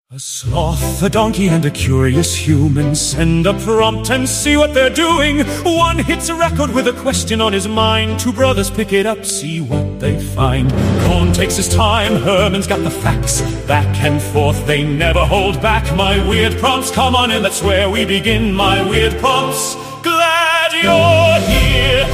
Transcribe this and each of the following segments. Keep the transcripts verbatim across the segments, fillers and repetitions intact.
A sloth, a donkey, and a curious human send a prompt and see what they're doing. One hits a record with a question on his mind. Two brothers pick it up, see what they find. Cohn takes his time, Herman's got the facts. Back and forth, they never hold back. My weird prompts, come on in, that's where we begin. My weird prompts, glad you're here.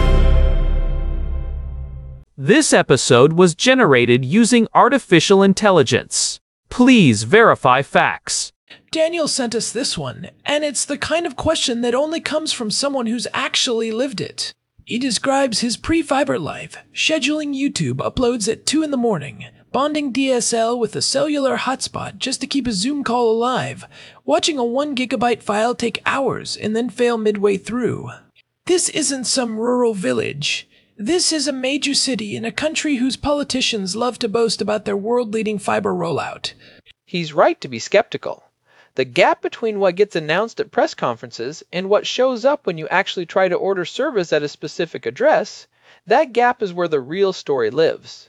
This episode was generated using artificial intelligence. Please verify facts. Daniel sent us this one, and it's the kind of question that only comes from someone who's actually lived it. He describes his pre-fiber life, scheduling YouTube uploads at two in the morning, bonding D S L with a cellular hotspot just to keep a Zoom call alive, watching a one gigabyte file take hours and then fail midway through. This isn't some rural village. This is a major city in a country whose politicians love to boast about their world-leading fiber rollout. He's right to be skeptical. The gap between what gets announced at press conferences and what shows up when you actually try to order service at a specific address, that gap is where the real story lives.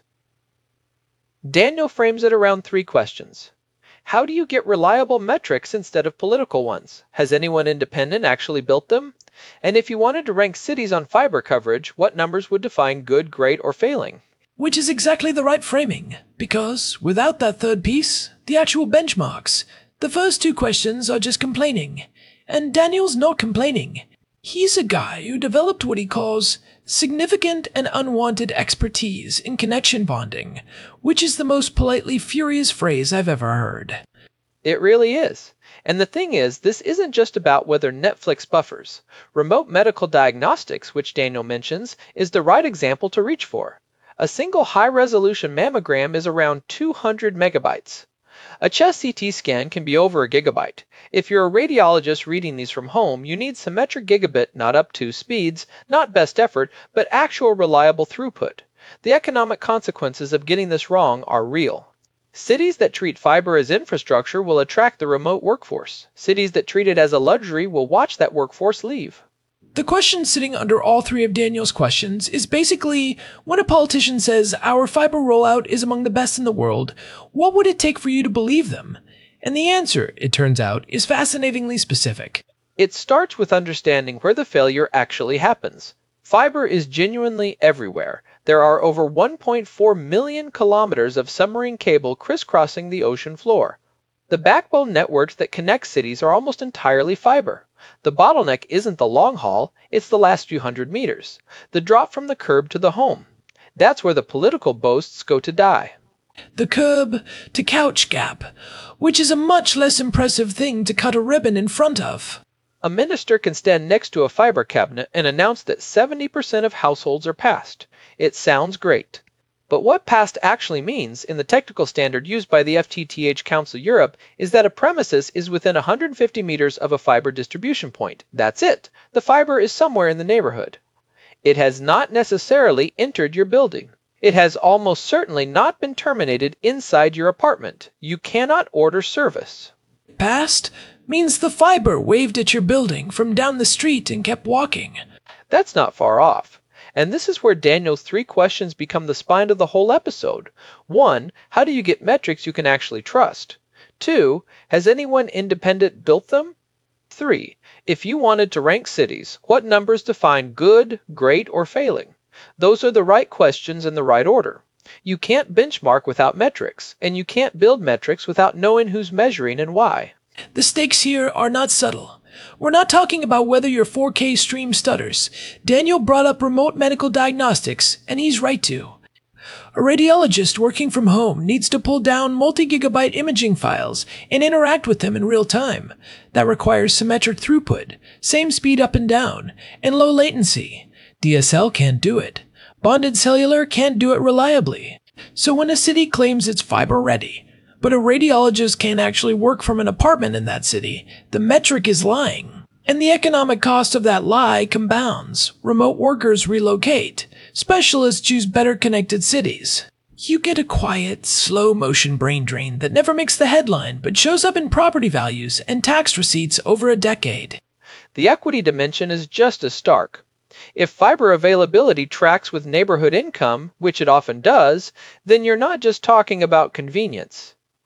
Daniel frames it around three questions. How do you get reliable metrics instead of political ones? Has anyone independent actually built them? And if you wanted to rank cities on fiber coverage, what numbers would define good, great, or failing? Which is exactly the right framing, because without that third piece, the actual benchmarks, the first two questions are just complaining. And Daniel's not complaining. He's a guy who developed what he calls significant and unwanted expertise in connection bonding, which is the most politely furious phrase I've ever heard. It really is. And the thing is, this isn't just about whether Netflix buffers. Remote medical diagnostics, which Daniel mentions, is the right example to reach for. A single high-resolution mammogram is around two hundred megabytes. A chest C T scan can be over a gigabyte. If you're a radiologist reading these from home, you need symmetric gigabit, not up to speeds, not best effort, but actual reliable throughput. The economic consequences of getting this wrong are real. Cities that treat fiber as infrastructure will attract the remote workforce. Cities that treat it as a luxury will watch that workforce leave. The question sitting under all three of Daniel's questions is basically, when a politician says our fiber rollout is among the best in the world, what would it take for you to believe them? And the answer, it turns out, is fascinatingly specific. It starts with understanding where the failure actually happens. Fiber is genuinely everywhere. There are over one point four million kilometers of submarine cable crisscrossing the ocean floor. The backbone networks that connect cities are almost entirely fiber. The bottleneck isn't the long haul, it's the last few hundred meters. The drop from the curb to the home. That's where the political boasts go to die. The curb to couch gap, which is a much less impressive thing to cut a ribbon in front of. A minister can stand next to a fiber cabinet and announce that seventy percent of households are passed. It sounds great. But what passed actually means, in the technical standard used by the F T T H Council Europe, is that a premises is within one hundred fifty meters of a fiber distribution point. That's it. The fiber is somewhere in the neighborhood. It has not necessarily entered your building. It has almost certainly not been terminated inside your apartment. You cannot order service. Passed means the fiber waved at your building from down the street and kept walking. That's not far off. And this is where Daniel's three questions become the spine of the whole episode. One, how do you get metrics you can actually trust? Two, has anyone independent built them? Three, if you wanted to rank cities, what numbers define good, great, or failing? Those are the right questions in the right order. You can't benchmark without metrics, and you can't build metrics without knowing who's measuring and why. The stakes here are not subtle. We're not talking about whether your four K stream stutters. Daniel brought up remote medical diagnostics, and he's right to. A radiologist working from home needs to pull down multi-gigabyte imaging files and interact with them in real time. That requires symmetric throughput, same speed up and down, and low latency. D S L can't do it. Bonded cellular can't do it reliably. So when a city claims it's fiber ready, but a radiologist can't actually work from an apartment in that city, the metric is lying. And the economic cost of that lie compounds. Remote workers relocate. Specialists choose better connected cities. You get a quiet, slow-motion brain drain that never makes the headline, but shows up in property values and tax receipts over a decade. The equity dimension is just as stark. If fiber availability tracks with neighborhood income, which it often does, then you're not just talking about convenience.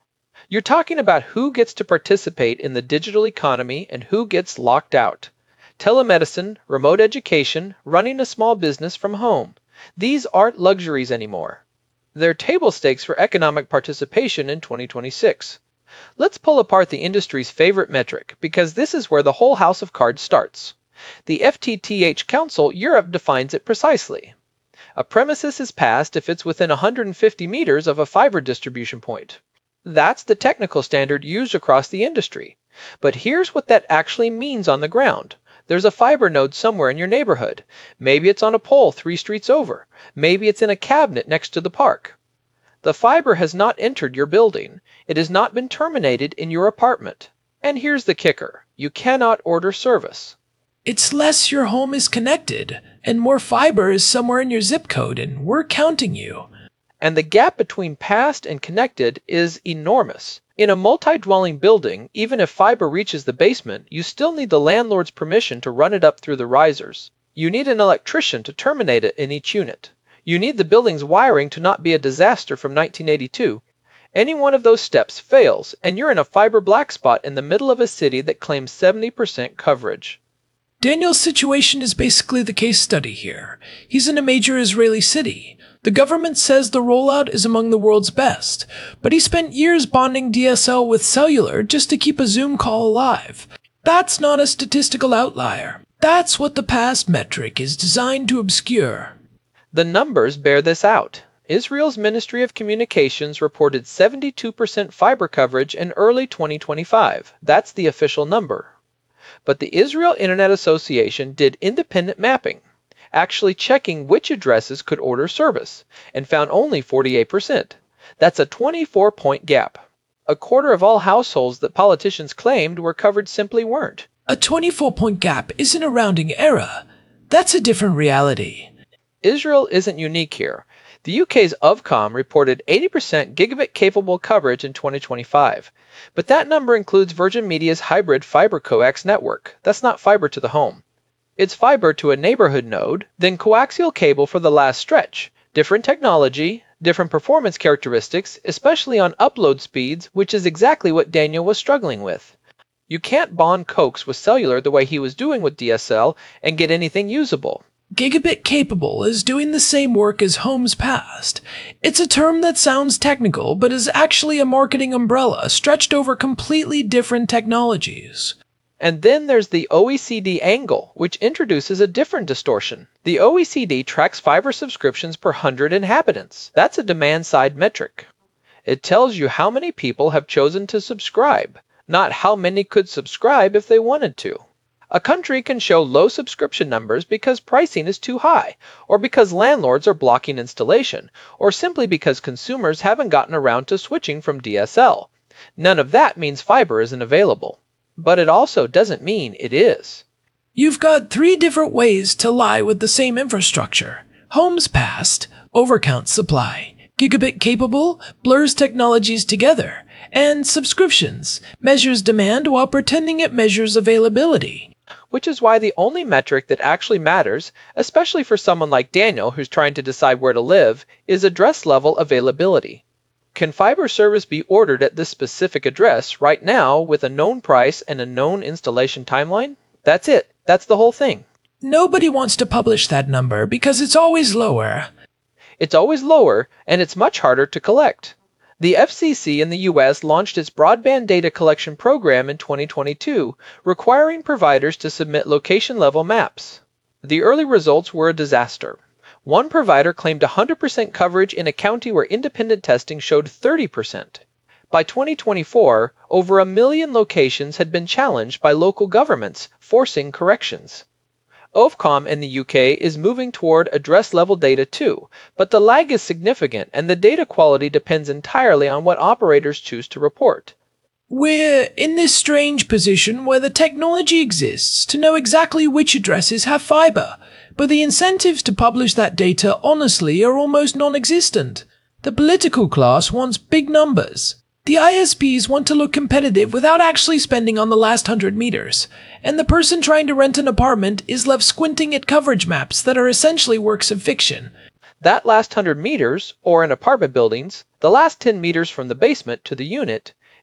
You're talking about who gets to participate in the digital economy and who gets locked out. Telemedicine, remote education, running a small business from home. These aren't luxuries anymore. They're table stakes for economic participation in twenty twenty-six. Let's pull apart the industry's favorite metric, because this is where the whole house of cards starts. The F T T H Council Europe defines it precisely. A premises is passed if it's within one hundred fifty meters of a fiber distribution point. That's the technical standard used across the industry. But here's what that actually means on the ground. There's a fiber node somewhere in your neighborhood. Maybe it's on a pole three streets over. Maybe it's in a cabinet next to the park. The fiber has not entered your building. It has not been terminated in your apartment. And here's the kicker. You cannot order service. It's less your home is connected, and more fiber is somewhere in your zip code, and we're counting you. And the gap between passed and connected is enormous. In a multi-dwelling building, even if fiber reaches the basement, you still need the landlord's permission to run it up through the risers. You need an electrician to terminate it in each unit. You need the building's wiring to not be a disaster from nineteen eighty-two. Any one of those steps fails, and you're in a fiber black spot in the middle of a city that claims seventy percent coverage. Daniel's situation is basically the case study here. He's in a major Israeli city. The government says the rollout is among the world's best, but he spent years bonding D S L with cellular just to keep a Zoom call alive. That's not a statistical outlier. That's what the past metric is designed to obscure. The numbers bear this out. Israel's Ministry of Communications reported seventy-two percent fiber coverage in early twenty twenty-five. That's the official number. But the Israel Internet Association did independent mapping, actually checking which addresses could order service, and found only forty-eight percent. That's a twenty-four point gap. A quarter of all households that politicians claimed were covered simply weren't. A twenty-four point gap isn't a rounding error. That's a different reality. Israel isn't unique here. The U K's Ofcom reported eighty percent gigabit-capable coverage in twenty twenty-five, but that number includes Virgin Media's hybrid fiber coax network. That's not fiber to the home. It's fiber to a neighborhood node, then coaxial cable for the last stretch. Different technology, different performance characteristics, especially on upload speeds, which is exactly what Daniel was struggling with. You can't bond coax with cellular the way he was doing with D S L and get anything usable. Gigabit capable is doing the same work as homes passed. It's a term that sounds technical, but is actually a marketing umbrella stretched over completely different technologies. And then there's the O E C D angle, which introduces a different distortion. The O E C D tracks fiber subscriptions per one hundred inhabitants. That's a demand-side metric. It tells you how many people have chosen to subscribe, not how many could subscribe if they wanted to. A country can show low subscription numbers because pricing is too high, or because landlords are blocking installation, or simply because consumers haven't gotten around to switching from D S L. None of that means fiber isn't available. But it also doesn't mean it is. You've got three different ways to lie with the same infrastructure. Homes passed, overcount supply. Gigabit capable, blurs technologies together. And subscriptions, measures demand while pretending it measures availability. Which is why the only metric that actually matters, especially for someone like Daniel who's trying to decide where to live, is address-level availability. Can fiber service be ordered at this specific address right now with a known price and a known installation timeline? That's it. That's the whole thing. Nobody wants to publish that number because it's always lower. It's always lower, and it's much harder to collect. The F C C in the U S launched its broadband data collection program in twenty twenty-two, requiring providers to submit location-level maps. The early results were a disaster. One provider claimed one hundred percent coverage in a county where independent testing showed thirty percent. By twenty twenty-four, over a million locations had been challenged by local governments, forcing corrections. Ofcom in the U K is moving toward address-level data too, but the lag is significant and the data quality depends entirely on what operators choose to report. We're in this strange position where the technology exists to know exactly which addresses have fiber, but the incentives to publish that data honestly are almost non-existent. The political class wants big numbers. The I S Ps want to look competitive without actually spending on the last hundred meters, and the person trying to rent an apartment is left squinting at coverage maps that are essentially works of fiction. That last hundred meters, or in apartment buildings, the last ten meters from the basement to the unit,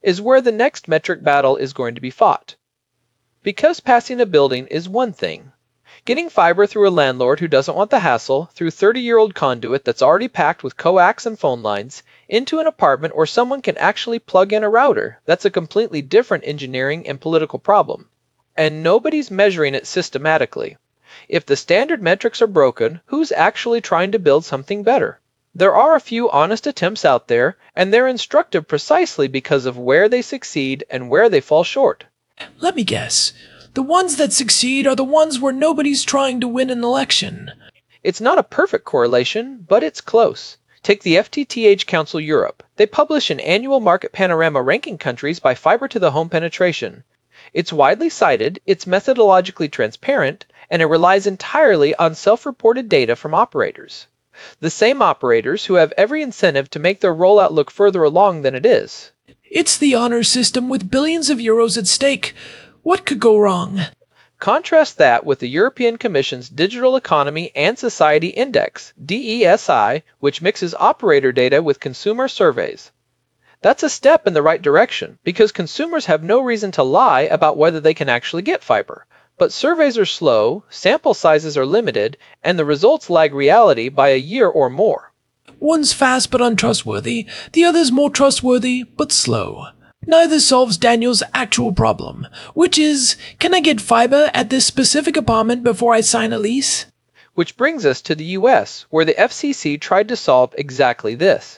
is where the next metric battle is going to be fought. Because passing a building is one thing, getting fiber through a landlord who doesn't want the hassle, through thirty-year-old conduit that's already packed with coax and phone lines, into an apartment where someone can actually plug in a router, that's a completely different engineering and political problem. And nobody's measuring it systematically. If the standard metrics are broken, who's actually trying to build something better? There are a few honest attempts out there, and they're instructive precisely because of where they succeed and where they fall short. Let me guess. The ones that succeed are the ones where nobody's trying to win an election. It's not a perfect correlation, but it's close. Take the F T T H Council Europe. They publish an annual market panorama ranking countries by fiber to the home penetration. It's widely cited, it's methodologically transparent, and it relies entirely on self-reported data from operators. The same operators who have every incentive to make their rollout look further along than it is. It's the honor system with billions of euros at stake. What could go wrong? Contrast that with the European Commission's Digital Economy and Society Index, D E S I, which mixes operator data with consumer surveys. That's a step in the right direction, because consumers have no reason to lie about whether they can actually get fiber. But surveys are slow, sample sizes are limited, and the results lag reality by a year or more. One's fast but untrustworthy, the other's more trustworthy but slow. Neither solves Daniel's actual problem, which is, can I get fiber at this specific apartment before I sign a lease? Which brings us to the U S, where the F C C tried to solve exactly this.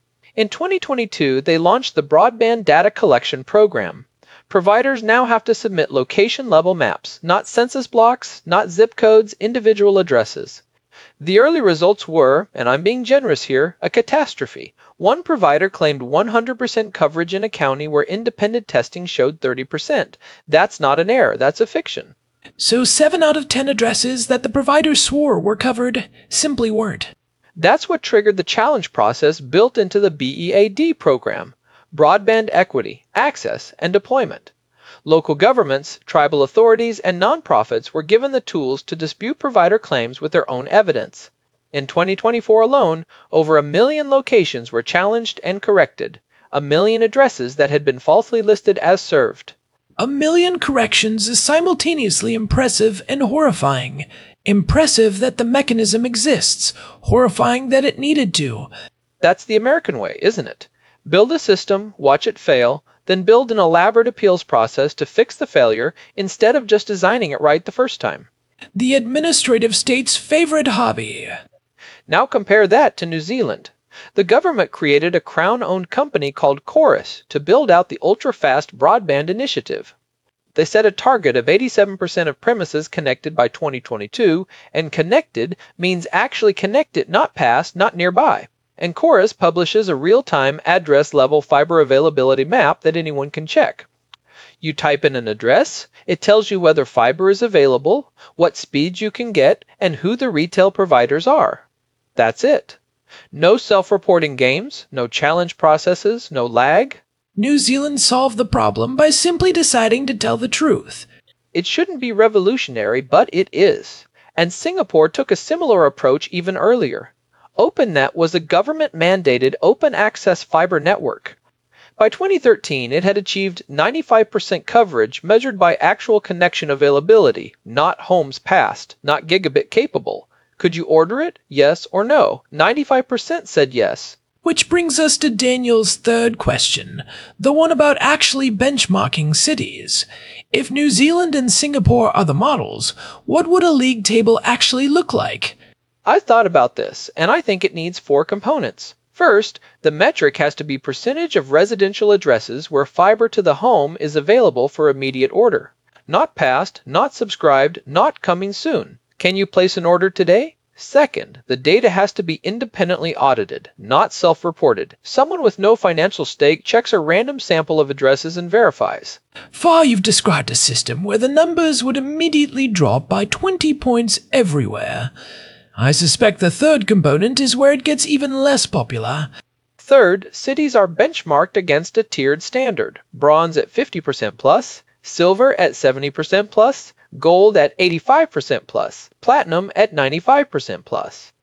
In twenty twenty-two, they launched the Broadband Data Collection Program. Providers now have to submit location-level maps, not census blocks, not zip codes, individual addresses. The early results were, and I'm being generous here, a catastrophe. One provider claimed one hundred percent coverage in a county where independent testing showed thirty percent. That's not an error, that's a fiction. So seven out of ten addresses that the provider swore were covered simply weren't. That's what triggered the challenge process built into the B E A D program. Broadband equity, access, and deployment. Local governments, tribal authorities, and nonprofits were given the tools to dispute provider claims with their own evidence. In twenty twenty-four alone, over a million locations were challenged and corrected, a million addresses that had been falsely listed as served. A million corrections is simultaneously impressive and horrifying. Impressive that the mechanism exists, horrifying that it needed to. That's the American way, isn't it? Build a system, watch it fail, then build an elaborate appeals process to fix the failure instead of just designing it right the first time. The administrative state's favorite hobby. Now compare that to New Zealand. The government created a Crown-owned company called Chorus to build out the ultra-fast broadband initiative. They set a target of eighty-seven percent of premises connected by twenty twenty-two, and connected means actually connected, not past, not nearby. And Chorus publishes a real-time address-level fiber availability map that anyone can check. You type in an address, it tells you whether fiber is available, what speeds you can get, and who the retail providers are. That's it. No self-reporting games, no challenge processes, no lag. New Zealand solved the problem by simply deciding to tell the truth. It shouldn't be revolutionary, but it is. And Singapore took a similar approach even earlier. OpenNet was a government-mandated open-access fiber network. By twenty thirteen, it had achieved ninety-five percent coverage measured by actual connection availability, not homes passed, not gigabit capable. Could you order it? Yes or no? ninety-five percent said yes. Which brings us to Daniel's third question, the one about actually benchmarking cities. If New Zealand and Singapore are the models, what would a league table actually look like? I thought about this, and I think it needs four components. First, the metric has to be percentage of residential addresses where fiber to the home is available for immediate order. Not passed, not subscribed, not coming soon. Can you place an order today? Second, the data has to be independently audited, not self-reported. Someone with no financial stake checks a random sample of addresses and verifies. Far you've described a system where the numbers would immediately drop by twenty points everywhere. I suspect the third component is where it gets even less popular. Third, cities are benchmarked against a tiered standard. Bronze at fifty percent plus, silver at seventy percent plus, gold at eighty-five percent plus, platinum at ninety-five percent plus.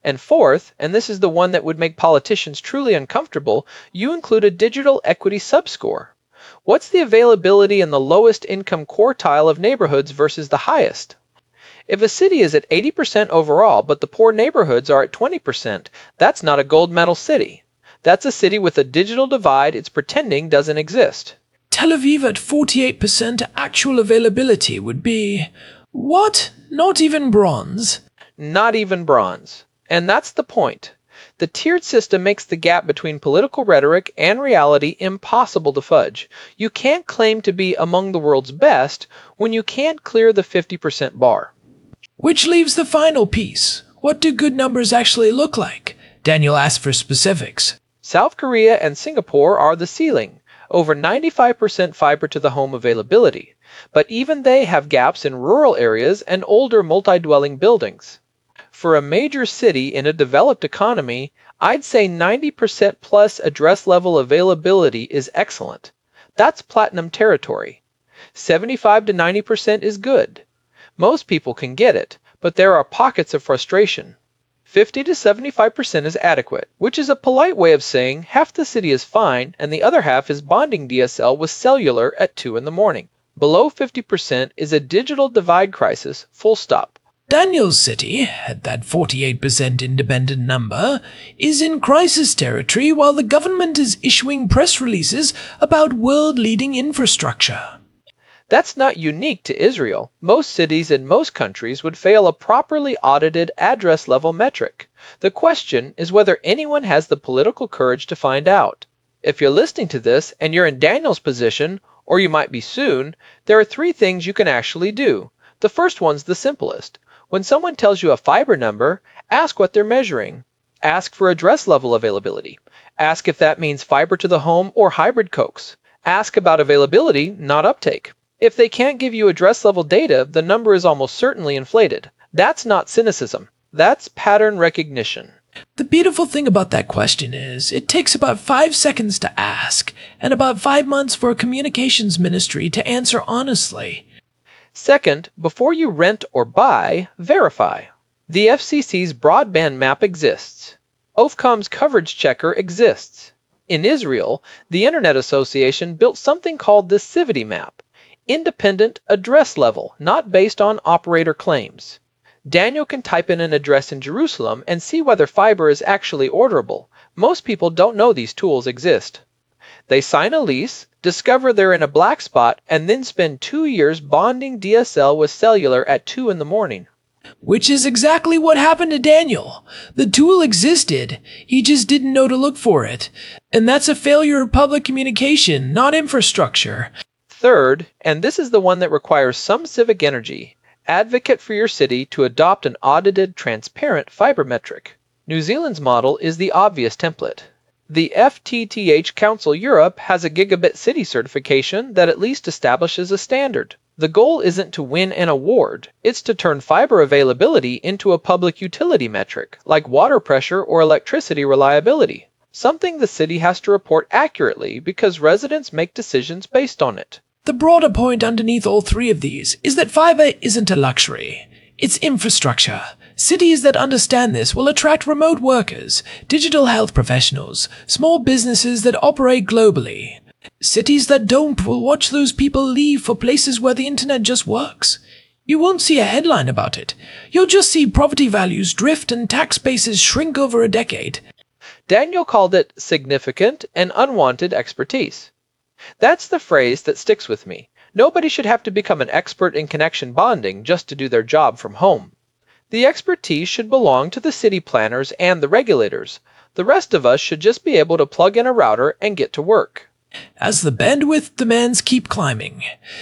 And fourth, and this is the one that would make politicians truly uncomfortable, you include a digital equity subscore. What's the availability in the lowest income quartile of neighborhoods versus the highest? If a city is at eighty percent overall, but the poor neighborhoods are at twenty percent, that's not a gold medal city. That's a city with a digital divide it's pretending doesn't exist. Tel Aviv at forty-eight percent actual availability would be... what? Not even bronze? Not even bronze. And that's the point. The tiered system makes the gap between political rhetoric and reality impossible to fudge. You can't claim to be among the world's best when you can't clear the fifty percent bar. Which leaves the final piece. What do good numbers actually look like? Daniel asked for specifics. South Korea and Singapore are the ceiling, over ninety-five percent fiber to the home availability. But even they have gaps in rural areas and older multi-dwelling buildings. For a major city in a developed economy, I'd say ninety percent plus address level availability is excellent. That's platinum territory. seventy-five to ninety percent is good. Most people can get it, but there are pockets of frustration. fifty to seventy-five percent is adequate, which is a polite way of saying half the city is fine and the other half is bonding D S L with cellular at two in the morning. Below fifty percent is a digital divide crisis, full stop. Daniel's city, at that forty-eight percent independent number, is in crisis territory while the government is issuing press releases about world-leading infrastructure. That's not unique to Israel. Most cities in most countries would fail a properly audited address-level metric. The question is whether anyone has the political courage to find out. If you're listening to this and you're in Daniel's position, or you might be soon, there are three things you can actually do. The first one's the simplest. When someone tells you a fiber number, ask what they're measuring. Ask for address level availability. Ask if that means fiber to the home or hybrid coax. Ask about availability, not uptake. If they can't give you address level data, the number is almost certainly inflated. That's not cynicism. That's pattern recognition. The beautiful thing about that question is, it takes about five seconds to ask, and about five months for a communications ministry to answer honestly. Second, before you rent or buy, verify. The F C C's broadband map exists. Ofcom's coverage checker exists. In Israel, the Internet Association built something called the Civity Map. Independent address level, not based on operator claims. Daniel can type in an address in Jerusalem and see whether fiber is actually orderable. Most people don't know these tools exist. They sign a lease, discover they're in a black spot, and then spend two years bonding D S L with cellular at two in the morning. Which is exactly what happened to Daniel. The tool existed, he just didn't know to look for it. And that's a failure of public communication, not infrastructure. Third, and this is the one that requires some civic energy, advocate for your city to adopt an audited, transparent fiber metric. New Zealand's model is the obvious template. The F T T H Council Europe has a gigabit city certification that at least establishes a standard. The goal isn't to win an award, it's to turn fiber availability into a public utility metric, like water pressure or electricity reliability. Something the city has to report accurately because residents make decisions based on it. The broader point underneath all three of these is that fiber isn't a luxury. It's infrastructure. Cities that understand this will attract remote workers, digital health professionals, small businesses that operate globally. Cities that don't will watch those people leave for places where the internet just works. You won't see a headline about it. You'll just see property values drift and tax bases shrink over a decade. Daniel called it significant and unwanted expertise. That's the phrase that sticks with me. Nobody should have to become an expert in connection bonding just to do their job from home. The expertise should belong to the city planners and the regulators. The rest of us should just be able to plug in a router and get to work. As the bandwidth demands keep climbing,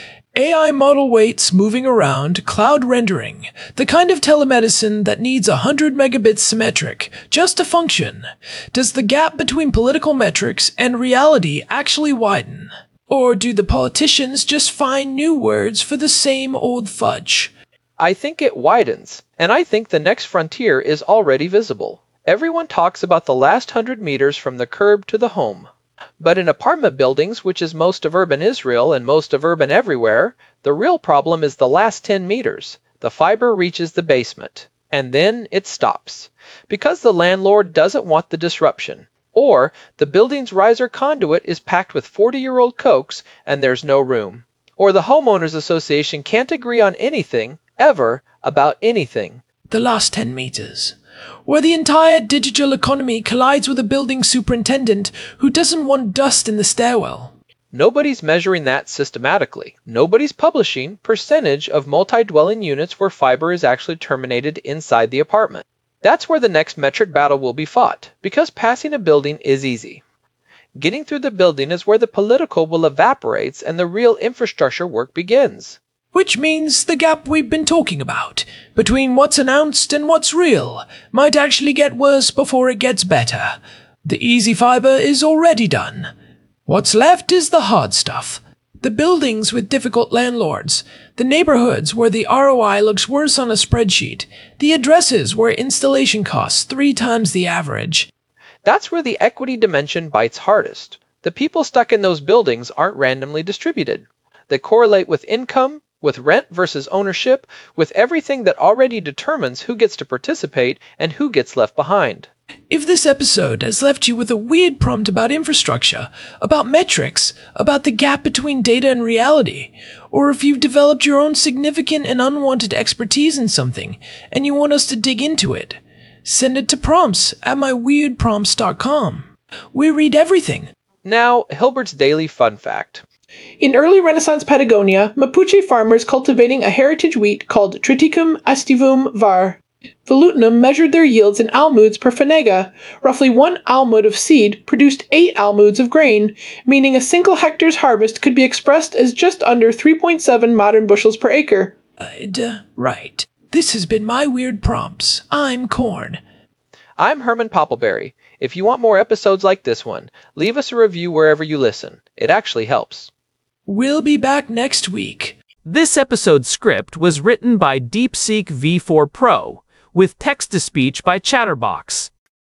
A I model weights moving around, cloud rendering, the kind of telemedicine that needs one hundred megabits symmetric just to function. Does the gap between political metrics and reality actually widen? Or do the politicians just find new words for the same old fudge? I think it widens, and I think the next frontier is already visible. Everyone talks about the last hundred meters from the curb to the home. But in apartment buildings, which is most of urban Israel and most of urban everywhere, the real problem is the last ten meters. The fiber reaches the basement. And then it stops, because the landlord doesn't want the disruption. Or the building's riser conduit is packed with forty-year-old Cokes and there's no room. Or the homeowners association can't agree on anything, ever, about anything. The last ten meters, where the entire digital economy collides with a building superintendent who doesn't want dust in the stairwell. Nobody's measuring that systematically. Nobody's publishing percentage of multi-dwelling units where fiber is actually terminated inside the apartment. That's where the next metric battle will be fought, because passing a building is easy. Getting through the building is where the political will evaporates and the real infrastructure work begins. Which means the gap we've been talking about, between what's announced and what's real, might actually get worse before it gets better. The easy fiber is already done. What's left is the hard stuff. The buildings with difficult landlords, the neighborhoods where the R O I looks worse on a spreadsheet, the addresses where installation costs three times the average. That's where the equity dimension bites hardest. The people stuck in those buildings aren't randomly distributed. They correlate with income, with rent versus ownership, with everything that already determines who gets to participate and who gets left behind. If this episode has left you with a weird prompt about infrastructure, about metrics, about the gap between data and reality, or if you've developed your own significant and unwanted expertise in something and you want us to dig into it, send it to prompts at my weird prompts dot com. We read everything. Now, Hilbert's Daily Fun Fact. In early Renaissance Patagonia, Mapuche farmers cultivating a heritage wheat called Triticum aestivum var. Velutinum measured their yields in almuds per fanega. Roughly one almud of seed produced eight almuds of grain, meaning a single hectare's harvest could be expressed as just under three point seven modern bushels per acre. Uh, duh, right. This has been my Weird Prompts. I'm Corn. I'm Herman Poppleberry. If you want more episodes like this one, leave us a review wherever you listen. It actually helps. We'll be back next week. This episode's script was written by DeepSeek V four Pro, with text-to-speech by Chatterbox.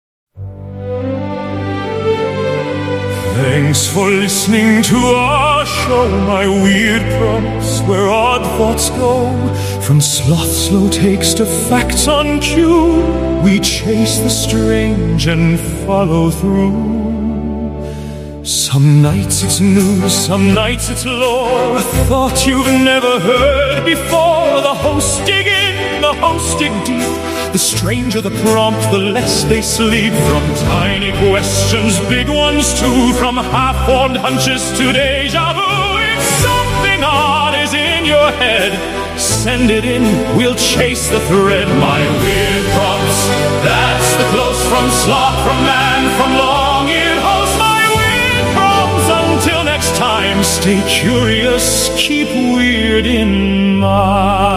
Thanks for listening to our show, my weird prompts, where odd thoughts go. From sloth slow takes to facts on cue, we chase the strange and follow through. Some nights it's news, some nights it's lore, a thought you've never heard before. The hosts dig in, the hosts dig deep. The stranger the prompt, the less they sleep. From tiny questions, big ones too, from half-formed hunches to deja vu. If something odd is in your head, send it in, we'll chase the thread. My weird prompts, that's the close from sloth, from man, from long-eared host. My weird prompts, until next time, stay curious, keep weird in mind.